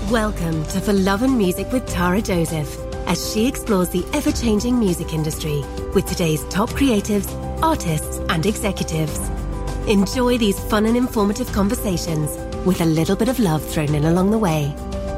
Welcome to For Love and Music with Tara Joseph, as she explores the ever-changing music industry with today's top creatives, artists, and executives. Enjoy these fun and informative conversations with a little bit of love thrown in along the way.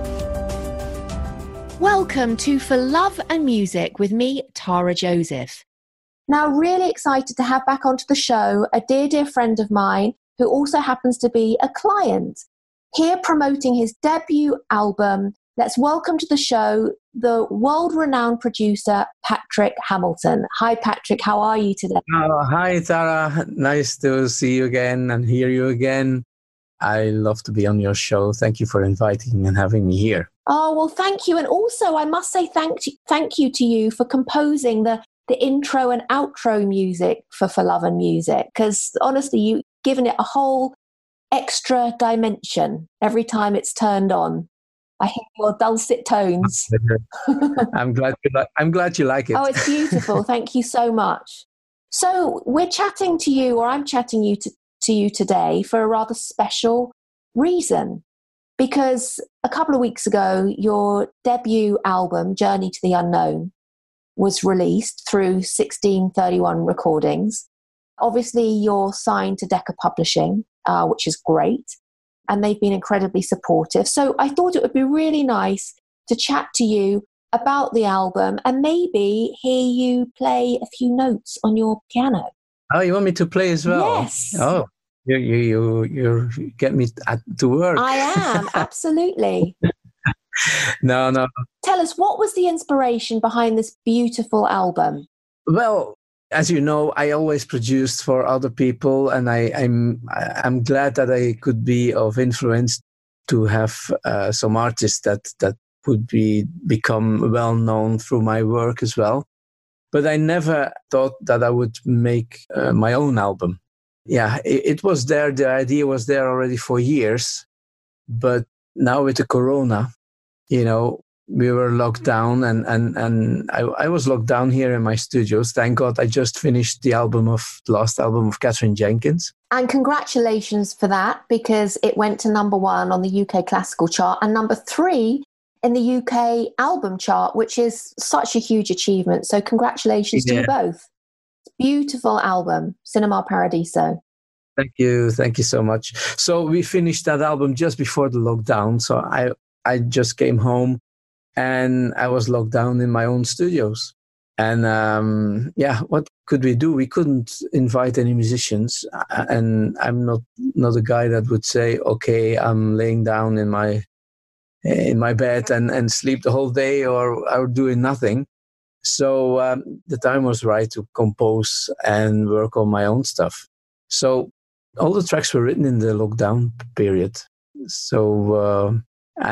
Welcome to For Love and Music with me, Tara Joseph. Now, really excited to have back onto the show a dear friend of mine who also happens to be a client, here promoting his debut album. Let's welcome to the show the world-renowned producer, Patrick Hamilton. Hi, Patrick. How are you today? Oh, hi, Tara. Nice to see you again and hear you again. I love to be on your show. Thank you for inviting and having me here. Oh, well, thank you. And also, I must say thank you to you for composing the intro and outro music for Love and Music, because honestly, you've given it a whole extra dimension every time it's turned on. I hear your dulcet tones. I'm glad you like it. Oh, it's beautiful. Thank you so much. So we're chatting to you, or I'm chatting to you today for a rather special reason, because a couple of weeks ago, your debut album, Journey to the Unknown, was released through 1631 Recordings. Obviously, you're signed to Decca Publishing, which is great, and they've been incredibly supportive. So I thought it would be really nice to chat to you about the album and maybe hear you play a few notes on your piano. Oh, you want me to play as well? Yes. Oh, you get me to work. I am, absolutely. No. Tell us, what was the inspiration behind this beautiful album? Well, as you know, I always produced for other people, and I'm glad that I could be of influence to have some artists that would become well known through my work as well. But I never thought that I would make my own album. Yeah, it was there. The idea was there already for years, but now with the Corona, we were locked down, and I was locked down here in my studios. Thank God I just finished the last album of Katherine Jenkins. And congratulations for that, because it went to number 1 on the UK classical chart and number 3 in the UK album chart, which is such a huge achievement. So congratulations to you both. Beautiful album, Cinema Paradiso. Thank you so much. So we finished that album just before the lockdown. So I just came home, and I was locked down in my own studios. And what could we do? We couldn't invite any musicians. And I'm not a guy that would say, okay, I'm laying down in my bed and sleep the whole day or doing nothing. So the time was right to compose and work on my own stuff. So all the tracks were written in the lockdown period. So,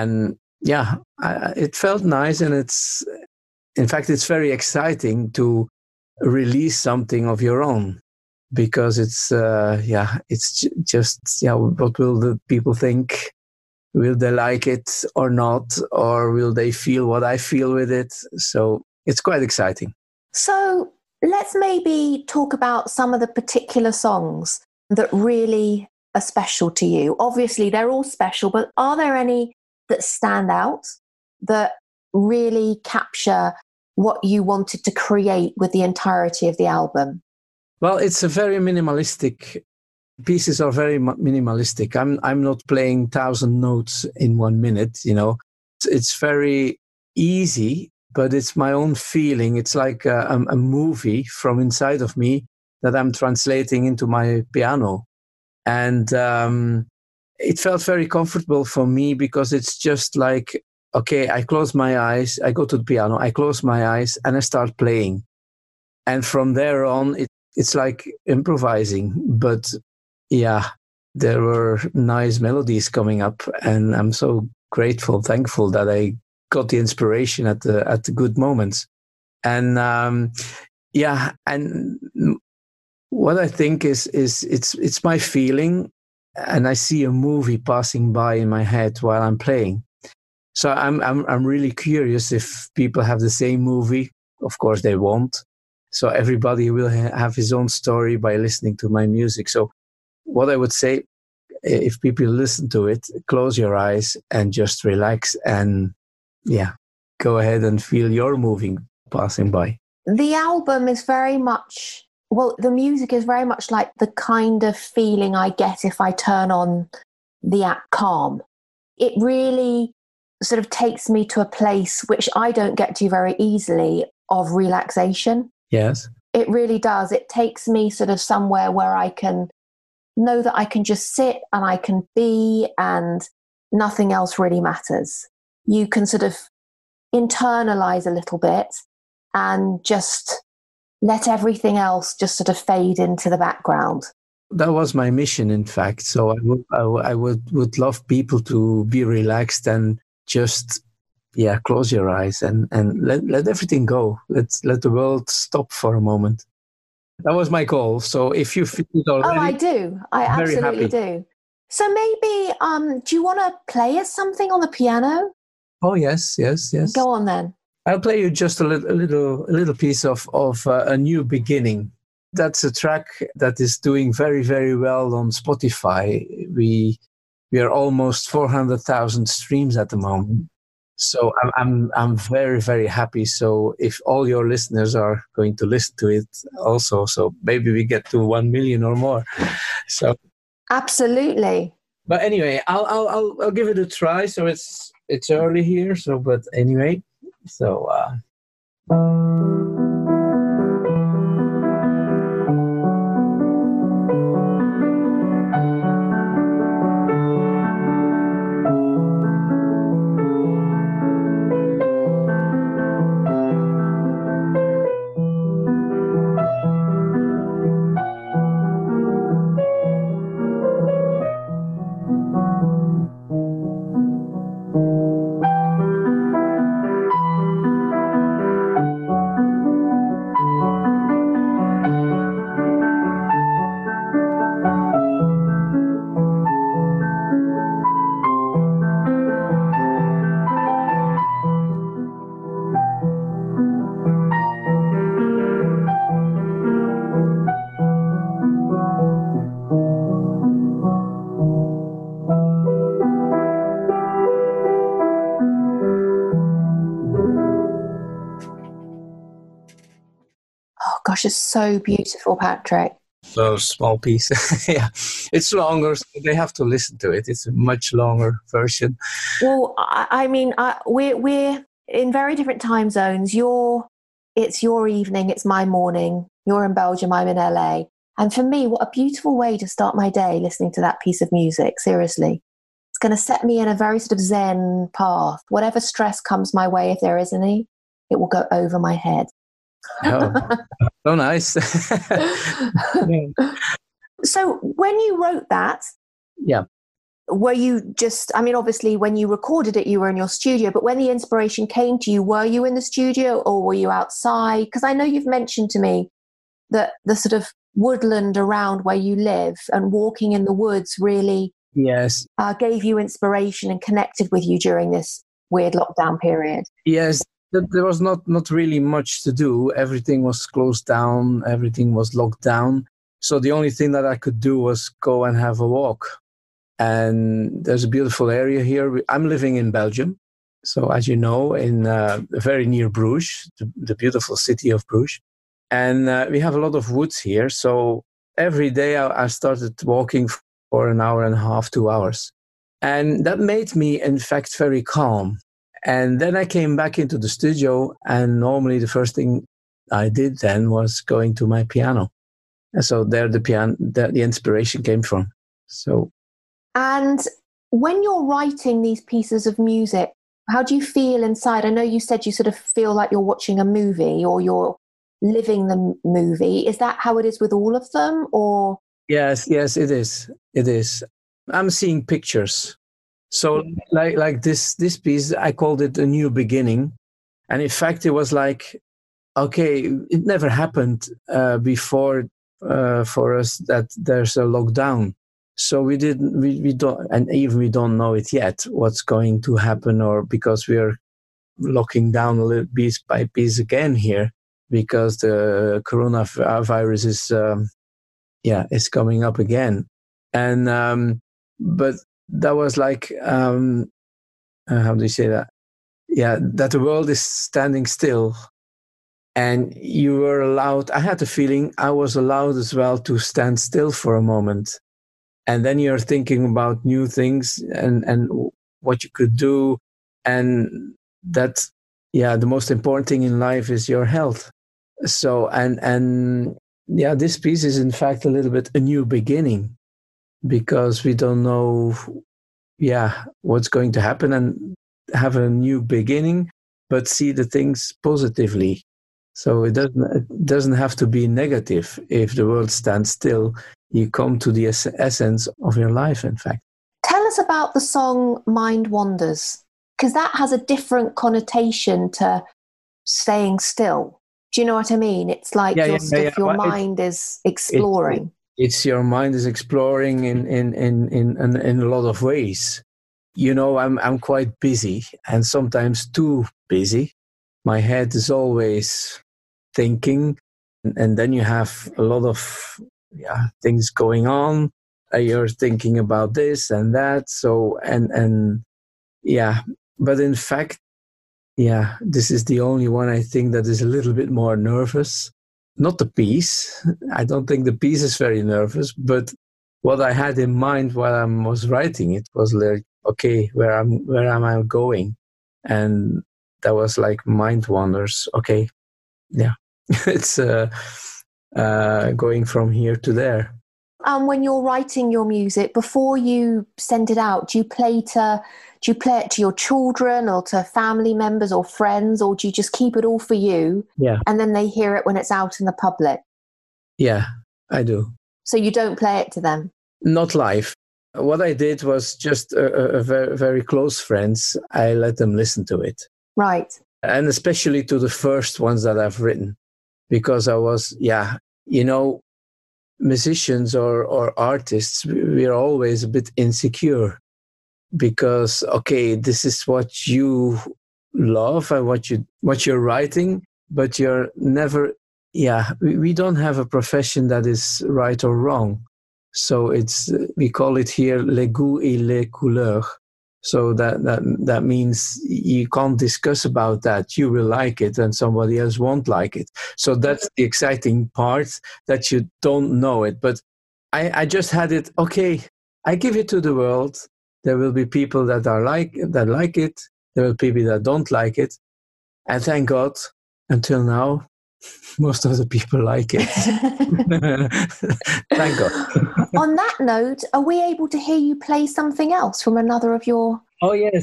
it felt nice, and it's very exciting to release something of your own, because it's just what will the people think? Will they like it or not, or will they feel what I feel with it? So it's quite exciting. So let's maybe talk about some of the particular songs that really are special to you. Obviously, they're all special, but are there any that stand out, that really capture what you wanted to create with the entirety of the album? Well, it's a very minimalistic. Pieces are very minimalistic. I'm not playing 1,000 notes in 1 minute. It's very easy, but it's my own feeling. It's like a movie from inside of me that I'm translating into my piano, and it felt very comfortable for me, because it's just like, okay, I close my eyes, I go to the piano, I close my eyes, and I start playing. And from there on, it's like improvising. But yeah, there were nice melodies coming up, and I'm so thankful that I got the inspiration at the good moments. And and what I think is it's my feeling. And I see a movie passing by in my head while I'm playing. So I'm really curious if people have the same movie. Of course they won't. So everybody will have his own story by listening to my music. So what I would say, if people listen to it, close your eyes and just relax and go ahead and feel your movie passing by. The album is very much, the music is very much like the kind of feeling I get if I turn on the app Calm. It really sort of takes me to a place which I don't get to very easily of relaxation. Yes. It really does. It takes me sort of somewhere where I can know that I can just sit and I can be and nothing else really matters. You can sort of internalize a little bit and just let everything else just sort of fade into the background. That was my mission, in fact. So I would love people to be relaxed and just close your eyes and let everything go. Let the world stop for a moment. That was my goal. So if you feel it already, I do. I absolutely do. So maybe do you want to play us something on the piano? Oh yes. Go on then. I'll play you just a little piece of A New Beginning. That's a track that is doing very, very well on Spotify. We are almost 400,000 streams at the moment. So I'm very, very happy. So if all your listeners are going to listen to it also, so maybe we get to 1 million or more. So absolutely. But anyway, I'll give it a try. So it's early here. So but anyway, so. Gosh, it's so beautiful, Patrick. So small piece. Yeah, it's longer, so they have to listen to it. It's a much longer version. Well, I mean, we're in very different time zones. It's your evening, it's my morning. You're in Belgium, I'm in LA. And for me, what a beautiful way to start my day listening to that piece of music. Seriously, it's going to set me in a very sort of Zen path. Whatever stress comes my way, if there is any, it will go over my head. Oh, so nice. So when you wrote that, were you just, I mean, obviously when you recorded it, you were in your studio, but when the inspiration came to you, were you in the studio or were you outside? Because I know you've mentioned to me that the sort of woodland around where you live and walking in the woods really gave you inspiration and connected with you during this weird lockdown period. Yes. There was not really much to do. Everything was closed down. Everything was locked down. So the only thing that I could do was go and have a walk. And there's a beautiful area here. I'm living in Belgium. So as you know, in very near Bruges, the beautiful city of Bruges. And we have a lot of woods here. So every day I started walking for an hour and a half, 2 hours. And that made me, in fact, very calm. And then I came back into the studio, and normally the first thing I did then was going to my piano. And so there the inspiration came from. So, and when you're writing these pieces of music, how do you feel inside? I know you said you sort of feel like you're watching a movie or you're living the movie. Is that how it is with all of them, or? Yes, it is. It is. I'm seeing pictures. So like this piece, I called it A New Beginning. And in fact, it was like, okay, it never happened before for us that there's a lockdown. So we don't, and even we don't know it yet, what's going to happen, or because we are locking down a little piece by piece again here, because the coronavirus is coming up again. And but that was like, how do you say that? Yeah, that the world is standing still. And you were allowed, I had the feeling I was allowed as well to stand still for a moment. And then you're thinking about new things and what you could do. And that, yeah, the most important thing in life is your health. So, and yeah, this piece is in fact a little bit a new beginning, because we don't know, yeah, what's going to happen, and have a new beginning, but see the things positively. So it doesn't have to be negative. If the world stands still, you come to the essence of your life, in fact. Tell us about the song Mind Wanders, because that has a different connotation to staying still. Do you know what I mean? It's like your mind is exploring. It's your mind is exploring in a lot of ways. You know, I'm quite busy, and sometimes too busy. My head is always thinking, and then you have a lot of things going on. You're thinking about this and that. So and yeah, but in fact, yeah, this is the only one I think that is a little bit more nervous. Not the piece. I don't think the piece is very nervous, but what I had in mind while I was writing it was like, okay, where am I going? And that was like Mind Wanders. Okay, yeah, it's going from here to there. When you're writing your music, before you send it out, do you play it to your children or to family members or friends, or do you just keep it all for you? Yeah. And then they hear it when it's out in the public? Yeah, I do. So you don't play it to them? Not live. What I did was just a very, very close friends. I let them listen to it. Right. And especially to the first ones that I've written, because I was, musicians or artists, we're always a bit insecure, because, okay, this is what you love and what you're writing, but you're never, we don't have a profession that is right or wrong. So we call it here les goûts et les couleurs. So that means you can't discuss about that. You will like it and somebody else won't like it. So that's the exciting part, that you don't know it. But I just had it, okay, I give it to the world. There will be people that like it. There will be people that don't like it. And thank God, until now, most of the people like it. Thank God. On that note, are we able to hear you play something else from another of your... Oh, yes.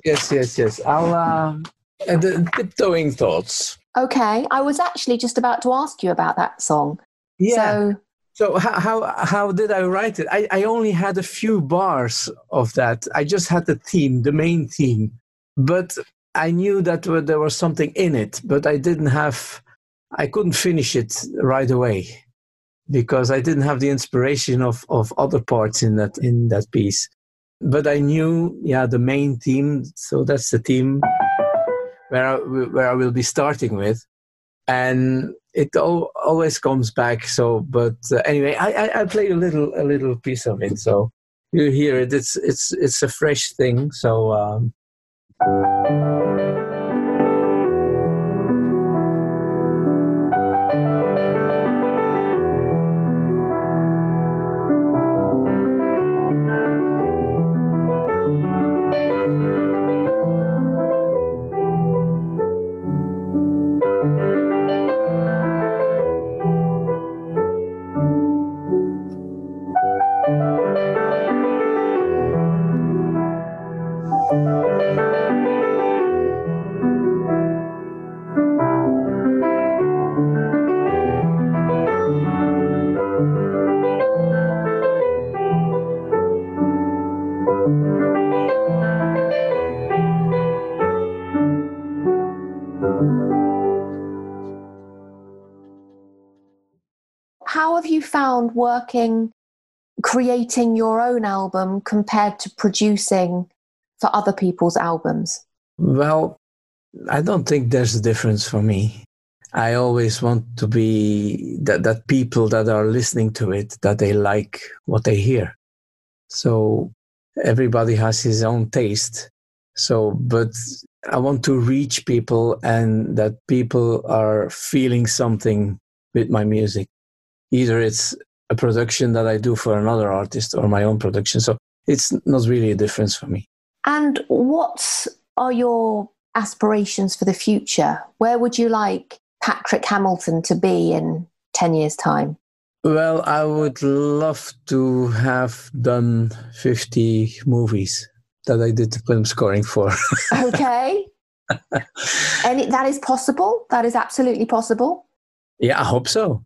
I'll the Tiptoeing Thoughts. Okay. I was actually just about to ask you about that song. Yeah. So how did I write it? I only had a few bars of that. I just had the main theme. But I knew that there was something in it, but I couldn't finish it right away, because I didn't have the inspiration of other parts in that piece. But I knew, the main theme. So that's the theme where I will be starting with, and it always comes back. So, but anyway, I played a little piece of it, so you hear it. It's a fresh thing. So. How have you found creating your own album compared to producing for other people's albums? Well, I don't think there's a difference for me. I always want to be that people that are listening to it, that they like what they hear. So everybody has his own taste. So, but I want to reach people and that people are feeling something with my music. Either it's a production that I do for another artist or my own production. So it's not really a difference for me. And what are your aspirations for the future? Where would you like Patrick Hamilton to be in 10 years' time? Well, I would love to have done 50 movies that I did the film scoring for. Okay. And that is possible? That is absolutely possible? Yeah, I hope so.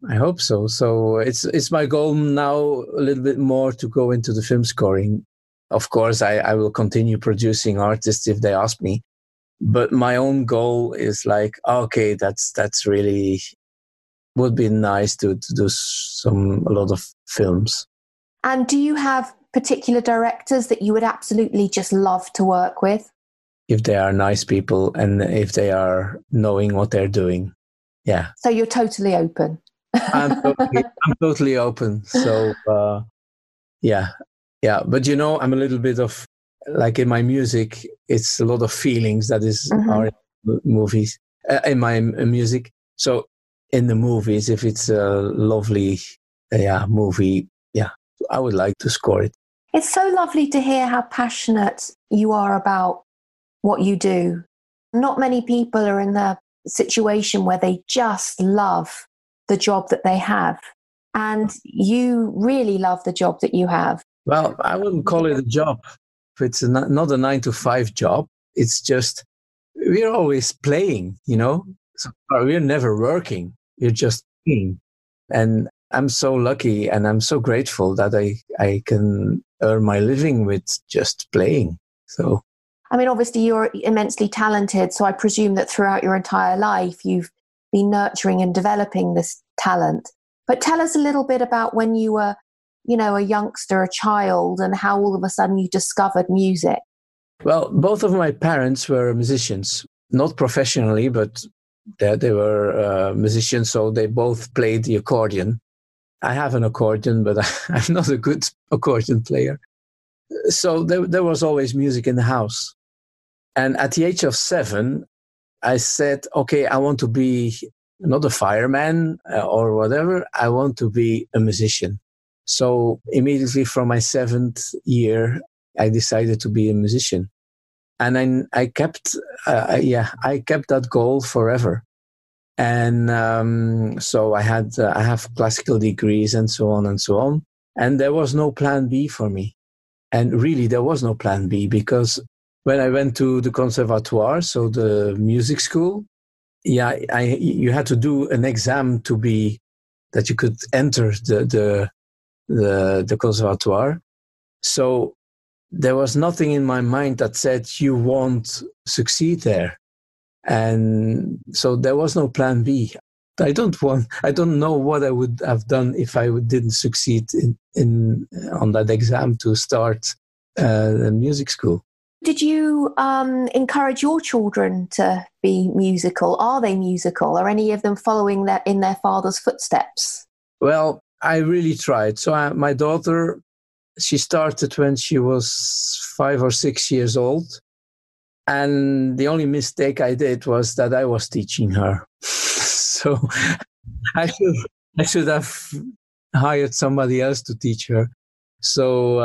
So it's my goal now a little bit more to go into the film scoring. Of course, I will continue producing artists if they ask me. But my own goal is like, okay, that's really would be nice to do a lot of films. And do you have particular directors that you would absolutely just love to work with? If they are nice people and if they are knowing what they're doing. Yeah. So you're totally open. I'm totally open. So, yeah. But I'm a little bit of, like in my music, it's a lot of feelings that are in movies, in my music. So in the movies, if it's a lovely movie, I would like to score it. It's so lovely to hear how passionate you are about what you do. Not many people are in the situation where they just love the job that they have. And you really love the job that you have. Well, I wouldn't call it a job. It's not a 9-to-5 job. It's just, we're always playing, So we're never working. We're just playing. And I'm so lucky and I'm so grateful that I can earn my living with just playing. So, I mean, obviously you're immensely talented. So I presume that throughout your entire life, you've been nurturing and developing this talent. But tell us a little bit about when you were, a youngster, a child, and how all of a sudden you discovered music. Well, both of my parents were musicians, not professionally, but they were musicians. So they both played the accordion. I have an accordion, but I'm not a good accordion player. So there was always music in the house. And at the age of 7, I said, okay, I want to be not a fireman or whatever. I want to be a musician. So immediately from my 7th year, I decided to be a musician. And then I kept that goal forever. And so I have classical degrees and so on and so on. And there was no plan B for me. And really, there was no plan B, because when I went to the conservatoire, so the music school, you had to do an exam that you could enter the conservatoire. So there was nothing in my mind that said you won't succeed there. And so there was no plan B. I don't know what I would have done if I didn't succeed on that exam to start the music school. Did you encourage your children to be musical? Are they musical? Are any of them following in their father's footsteps? Well, I really tried. So my daughter, she started when she was 5 or 6 years old. And the only mistake I did was that I was teaching her. So I should have hired somebody else to teach her. So,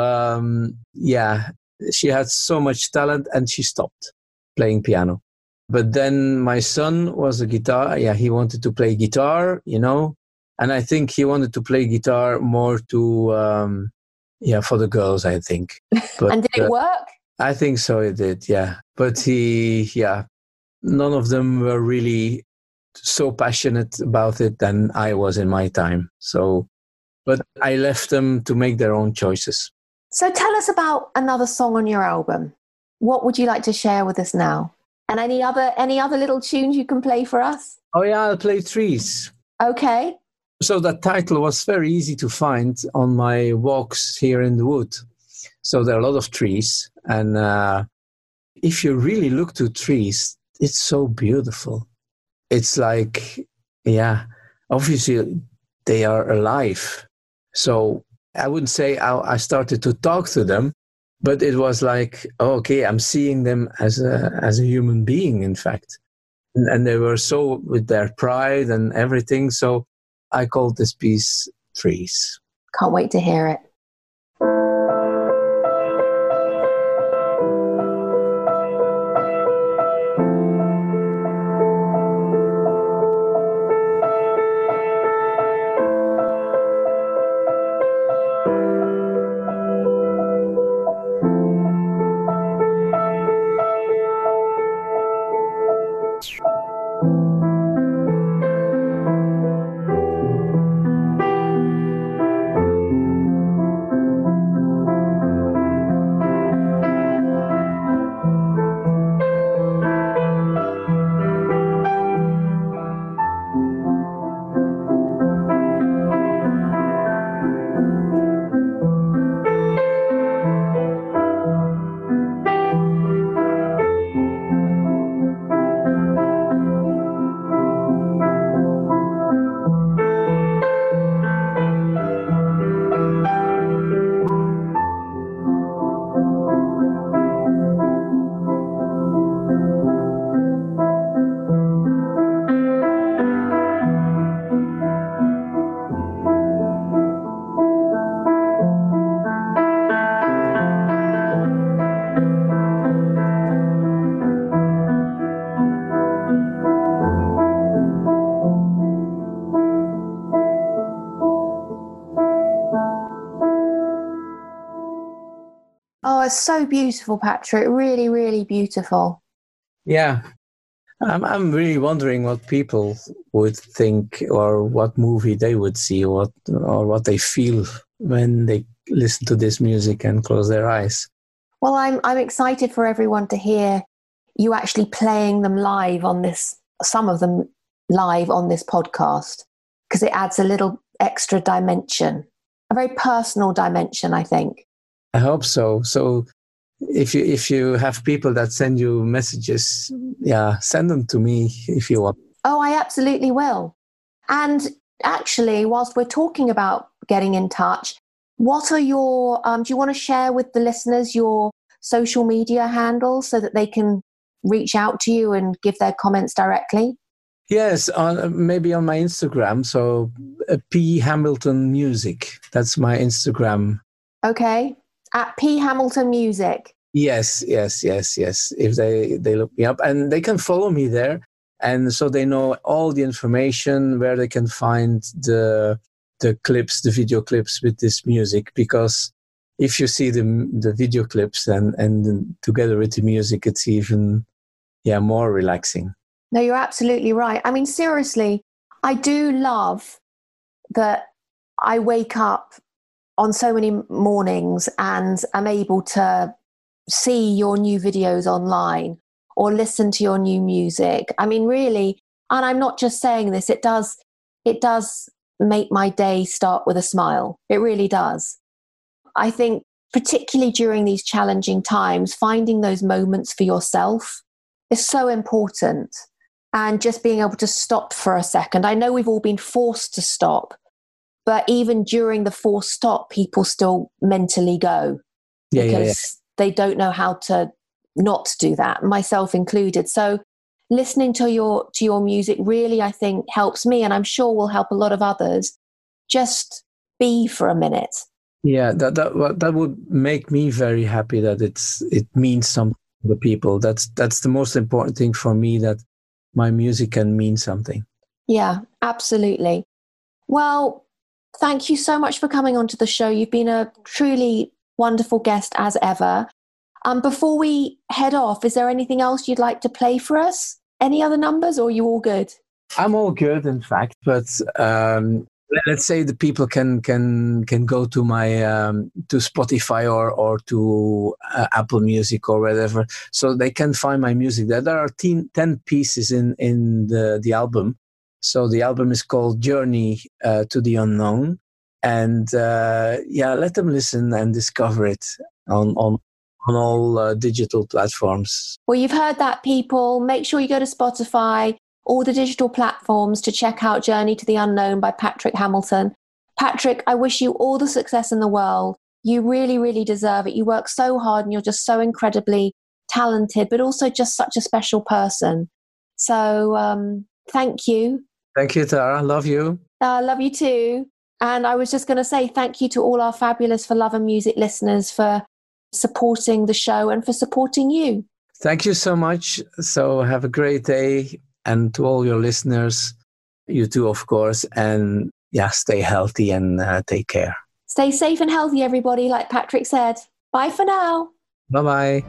she had so much talent and she stopped playing piano. But then my son was a guitar. Yeah, he wanted to play guitar, and I think he wanted to play guitar more for the girls, I think. But, and did it work? I think so, it did, yeah. But none of them were really so passionate about it than I was in my time. So, but I left them to make their own choices. So tell us about another song on your album. What would you like to share with us now? And any other little tunes you can play for us? Oh yeah, I'll play Trees. Okay. So that title was very easy to find on my walks here in the wood. So there are a lot of trees. And if you really look to trees, it's so beautiful. It's like, obviously they are alive. So I wouldn't say I started to talk to them, But it was like, okay, I'm seeing them as a human being, in fact. And they were so with their pride and everything. So I called this piece Trees. Can't wait to hear it. Oh, it's so beautiful, Patrick. Really, really beautiful. Yeah. I'm really wondering what people would think, or what movie they would see, or what they feel when they listen to this music and close their eyes. Well, I'm excited for everyone to hear you actually playing them live on this, some of them live on this podcast, because it adds a little extra dimension, a very personal dimension, I think. I hope so. So if you have people that send you messages, send them to me if you want. Oh, I absolutely will. And actually, whilst we're talking about getting in touch, what are your, do you want to share with the listeners your social media handles so that they can reach out to you and give their comments directly? Yes, maybe on my Instagram. So P Hamilton Music. That's my Instagram. Okay. At P Hamilton Music. Yes. If they look me up, and they can follow me there, and so they know all the information where they can find the clips, the video clips with this music. Because if you see the video clips and together with the music, it's even more relaxing. No, you're absolutely right. I mean, seriously, I do love that I wake up on so many mornings and I'm able to see your new videos online or listen to your new music. I mean, really, and I'm not just saying this, it does make my day start with a smile. It really does. I think particularly during these challenging times, finding those moments for yourself is so important. And just being able to stop for a second. I know we've all been forced to stop, but even during the forced stop, people still mentally go because they don't know how to not do that, myself included. So listening to your music really, I think, helps me, and I'm sure will help a lot of others. Just be for a minute. Yeah, that would make me very happy that it means something to the people. That's the most important thing for me, that my music can mean something. Yeah, absolutely. Well, thank you so much for coming onto the show. You've been a truly wonderful guest as ever. Before we head off, is there anything else you'd like to play for us? Any other numbers, or are you all good? I'm all good, in fact, but let's say the people can go to my to Spotify or to Apple Music or whatever, so they can find my music there. There are 10 pieces in the album. So the album is called Journey to the Unknown, and let them listen and discover it on all digital platforms. Well, you've heard that, people. Make sure you go to Spotify, all the digital platforms, to check out Journey to the Unknown by Patrick Hamilton. Patrick, I wish you all the success in the world. You really, really deserve it. You work so hard and you're just so incredibly talented, but also just such a special person. So thank you. Thank you, Tara. Love you. I love you too. And I was just going to say thank you to all our fabulous For Love and Music listeners for supporting the show and for supporting you. Thank you so much. So have a great day. And to all your listeners, you too, of course. And stay healthy and take care. Stay safe and healthy, everybody, like Patrick said. Bye for now. Bye-bye.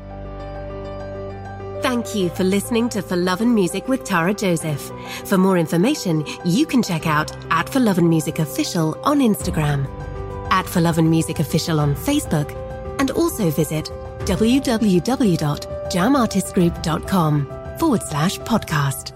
Thank you for listening to For Love and Music with Tara Joseph. For more information, you can check out @For Love and Music Official on Instagram, @For Love and Music Official on Facebook, and also visit www.jamartistgroup.com/podcast.